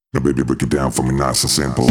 Now baby, break it down for me nice and simple.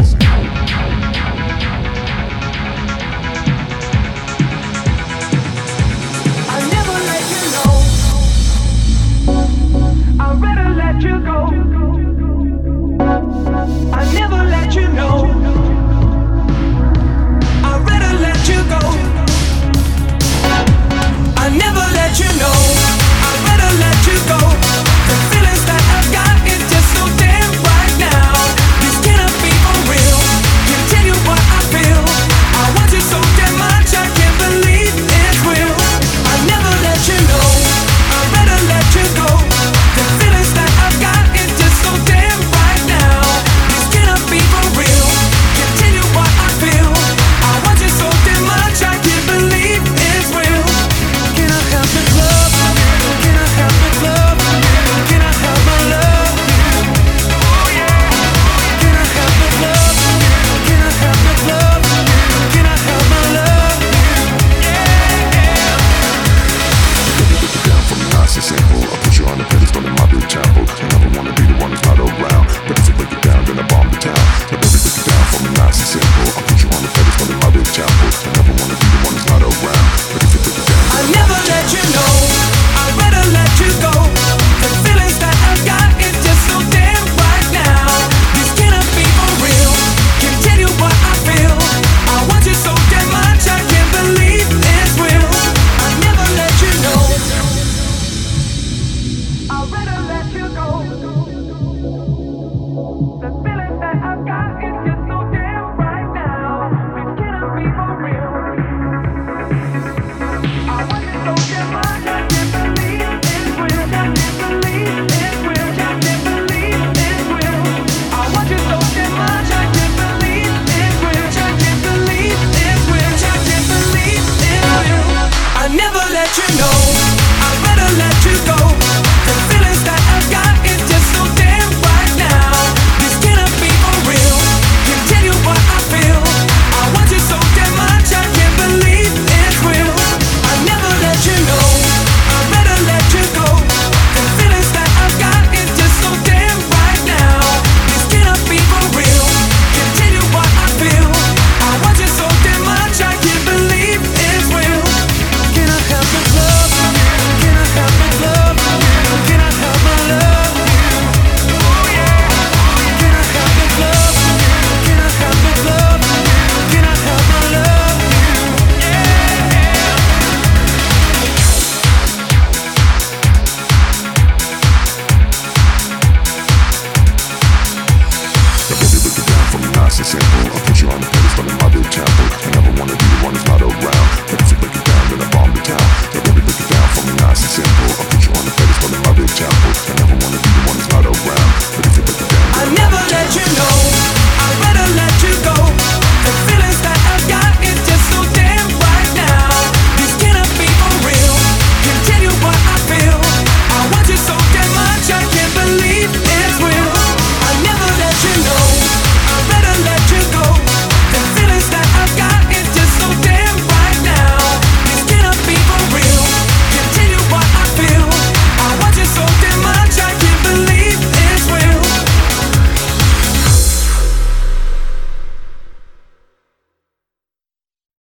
Simple. I'll put you on the pedestal in my big temple. I never wanna be the one who's not around. But if you break it down, then I bomb the town. So baby, break it down for me nice and simple. I'll put you on the pedestal in my big temple.